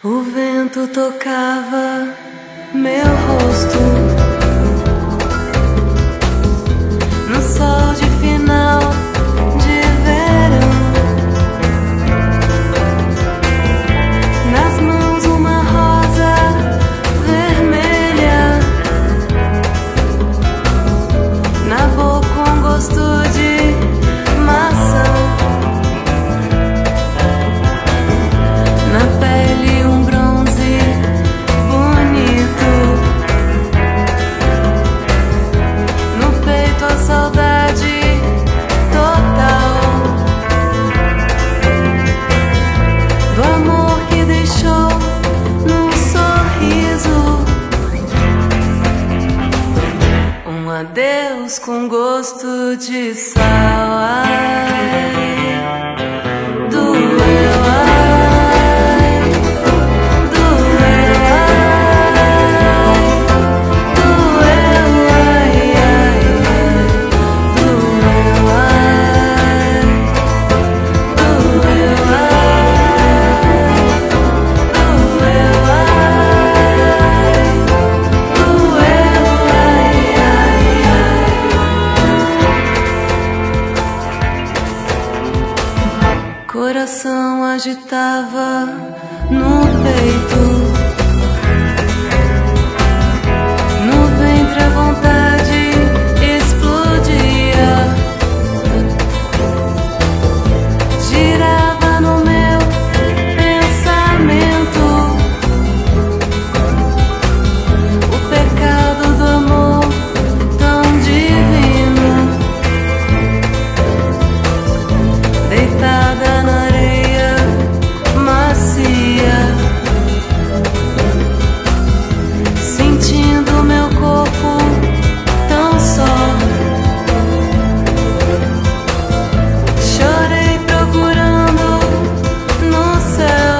O vento tocava meu rosto no sol de final de verão. Nas mãos uma rosa vermelha, na boca um gosto de maçã, na pele um bronze bonito, no peito a saudade total do amor que deixou num sorriso um adeus com gosto de sal. Ai, doeu, ai, doeu, ai, doeu, ai, ai, doeu, ai, doeu, ai, doeu, coração agitava no peito, no ventre a vontade explodia, girava no meu pensamento o pecado do amor tão divino, deitada na areia macia, sentindo meu corpo tão só. Chorei procurando no céu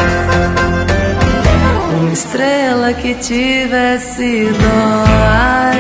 uma estrela que tivesse dó.